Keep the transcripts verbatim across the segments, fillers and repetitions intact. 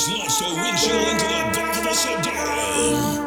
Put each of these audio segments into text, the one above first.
just launched a windshield into the back of a sedan.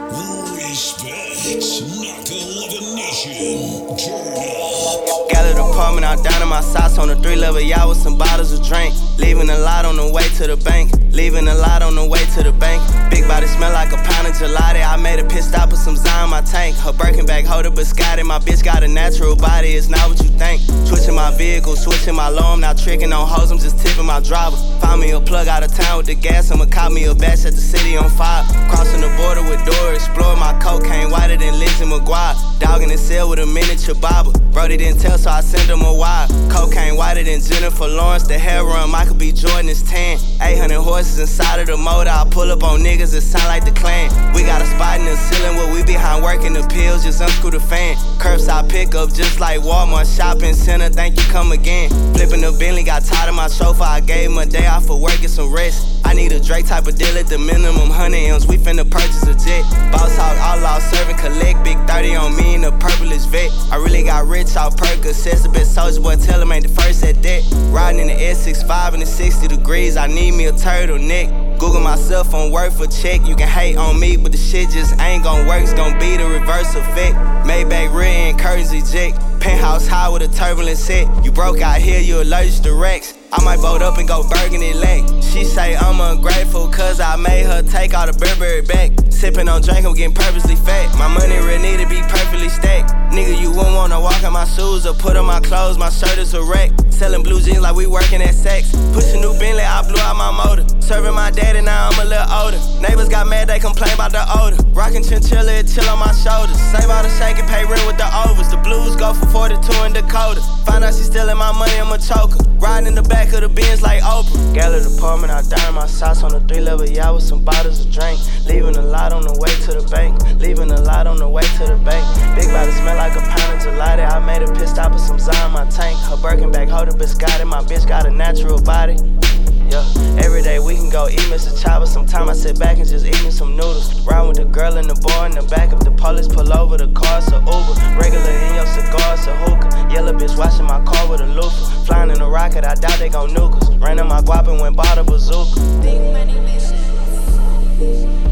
Respect, Knocker Lovin' Nation, turn up. Gathered apartment out down in my socks on the three level yacht with some bottles of drink. Leaving a lot on the way to the bank. Leaving a lot on the way to the bank. Big body smell like a pound of gelati. I made a pit stop with some Zion in my tank. Her Birkin bag holder biscotti. My bitch got a natural body, it's not what you think. Switching my vehicle, switching my low. I'm not tricking on hoes, I'm just tipping my driver. Found me a plug out of town with the gas. I'ma cop me a batch at the city on fire. Crossing the border with Dora Explorer. My cocaine whiter than Lizzie McGuire. Dog in the cell with a miniature bobber. Brody didn't tell, so I sent him a wire. Cocaine whiter than Jennifer Lawrence. The hair run, Michael B. Jordan is tan. eight hundred horses inside of the motor. I pull up on niggas that sound like the clan. We got a spot in the ceiling where we behind working the pills. Just unscrew the fan. Curbside pickup just like Walmart shopping center. Thank you, come again. Flipping the Bentley, got tired of my chauffeur. I gave him a day off for work and some rest. I need a Drake type of deal at the minimum. one hundred M's, we finna purchase a jet. Boss hog, outlaw, serving, collect. Big thirty on me in the purplish vet. I really got rich off Percocets. The best soldier boy, tell him ain't the first at that. Riding in the S sixty-five in the sixty degrees. I need me a turtleneck. Google myself on work for check. You can hate on me, but the shit just ain't gon' work. It's gon' be the reverse effect. Maybach rear end curtains eject. Penthouse high with a turbulent set. You broke out here, you allergic to Rex. I might boat up and go burgundy leg. She say I'm ungrateful cause I made her take all the Burberry back. Sippin' on drink, I'm getting purposely fat. My money really need to be perfectly stacked. Nigga, you wouldn't wanna walk in my shoes or put on my clothes, my shirt is a wreck. Selling blue jeans like we working at Saks. Push a new Bentley, I blew out my motor. Serving my daddy, now I'm a little older. Neighbors got mad, they complain about the odor. Rockin' chinchilla, it chill on my shoulders. Save all the shake and pay rent with the overs. The blues go for forty-two in Dakota. Find out she stealing my money, I'm a choker. Riding in the back of the Benz like Oprah. Gathered apartment out down in my socks on the three level yacht with some bottles of drink. Leaving a lot on the way to the bank. Leaving a lot on the way to the bank. Big body smell like a pound of gelati. I made a pit stop with some Zion in my tank. Her Birkin bag holder biscotti. My bitch got a natural body. Yeah, every day we can go eat Mister Chopper. Sometimes I sit back and just eat me some noodles. Ride with the girl in the bar in the back. If the police pull over, the car's a Uber. Regular in your cigars, a hookah. Yellow bitch washing my car with a loofah. Flying in a rocket, I doubt they gon' nuke us. Ran in my guap and went bought a bazooka. Big money mission.